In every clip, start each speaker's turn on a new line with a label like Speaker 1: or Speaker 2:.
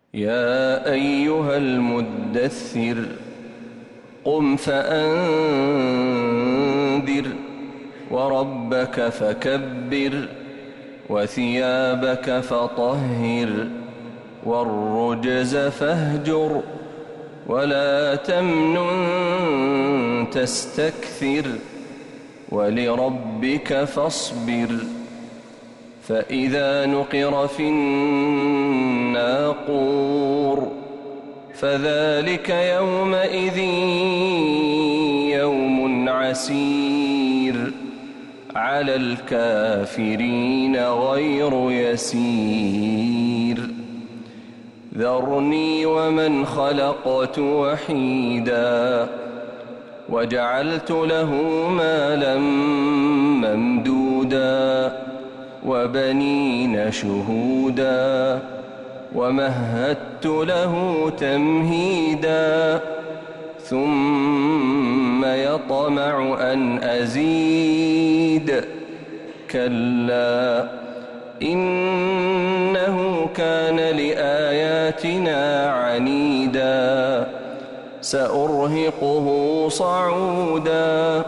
Speaker 1: يا أيها المدثر قم فأنذر وربك فكبر وثيابك فطهر والرجز فاهجر ولا تمنن تستكثر ولربك فاصبر فإذا نقر في الناقور فذلك يومئذ يوم عسير على الكافرين غير يسير ذرني ومن خلقت وحيدا وجعلت له مالا ممدودا وبنين شهودا ومهدت له تمهيدا ثم يطمع أن أزيد كلا إنه كان لآياتنا عنيدا سأرهقه صعودا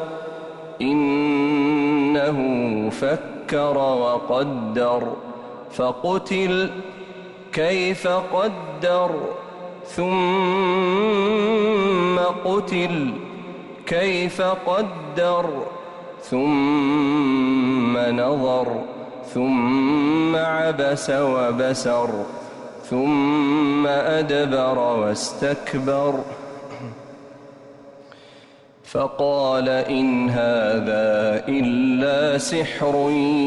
Speaker 1: إنه فكر وقدر فقتل كيف قدر ثم قتل كيف قدر ثم نظر ثم عبس وبسر ثم أدبر واستكبر فقال إن هذا إلا سحر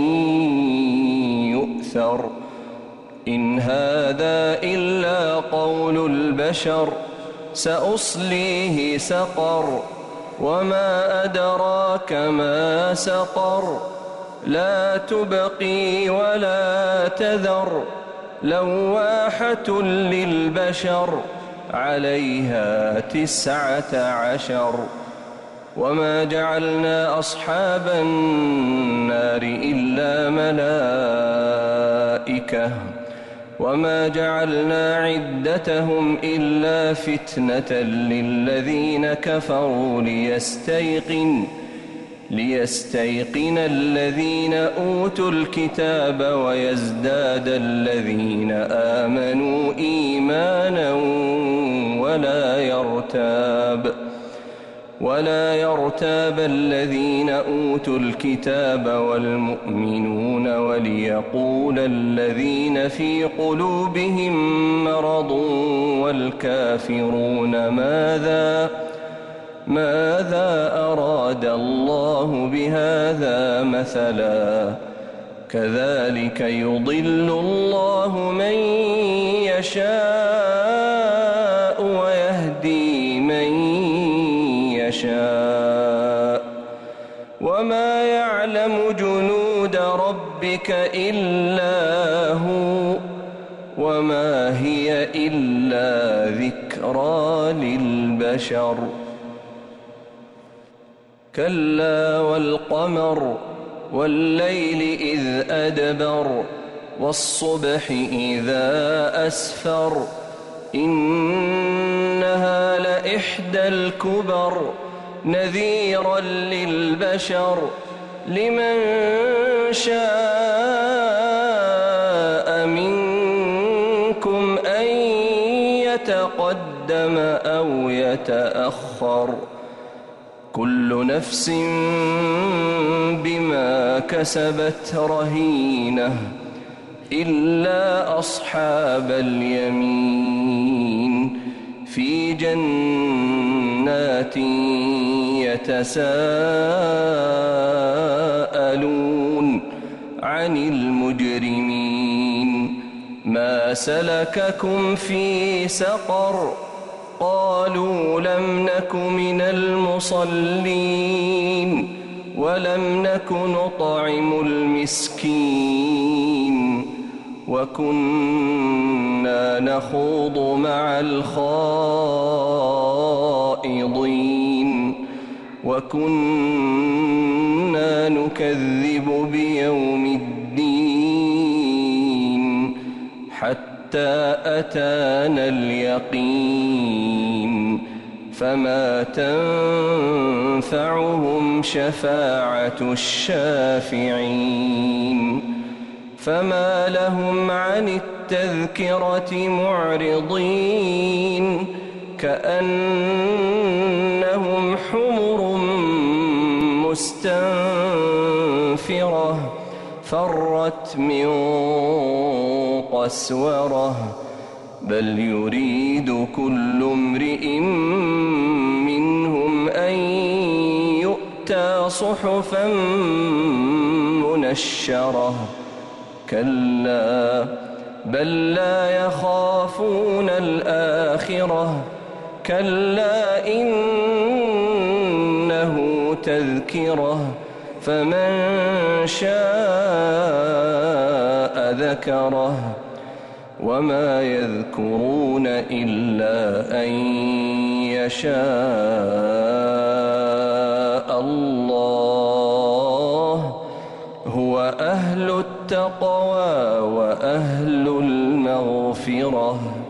Speaker 1: يؤثر إن هذا إلا قول البشر سأصليه سقر وما أدراك ما سقر لا تبقي ولا تذر لواحة للبشر عليها 19 وما جعلنا أصحاب النار إلا ملائكة وما جعلنا عدتهم إلا فتنة للذين كفروا ليستيقن الذين أوتوا الكتاب ويزداد الذين آمنوا إيمانا ولا يرتاب الذين أوتوا الكتاب والمؤمنون وليقول الذين في قلوبهم مرض والكافرون ماذا أراد الله بهذا مثلا كذلك يضل الله من يشاء ويهدي من يشاء وما يعلم جنود ربك إلا هو وما هي إلا ذكرى للبشر كلا والقمر والليل إذ أدبر والصبح إذا أسفر إنها لإحدى الكبر نذيرا للبشر لمن شاء منكم أن يتقدم أو يتأخر كل نفس بما كسبت رهينة إلا أصحاب اليمين في جنات يتساءلون عن المجرمين ما سلككم في سقر قالوا لم نك من المصلين ولم نك نطعم المسكين وكنا نخوض مع الخائضين وكنا نكذب بيوم الدين حتى أتانا اليقين فما تنفعهم شفاعة الشافعين فما لهم عن التذكرة معرضين كأنهم حمر مستنفرة فرت من قسورة بل يريد كل امرئ منهم أن يؤتى صحفا منشرة كلا بل لا يخافون الآخرة كلا إنه تذكرة فمن شاء ذكره وما يذكرون إلا أن يشاء الله هو أهل التقوى وأهل المغفرة.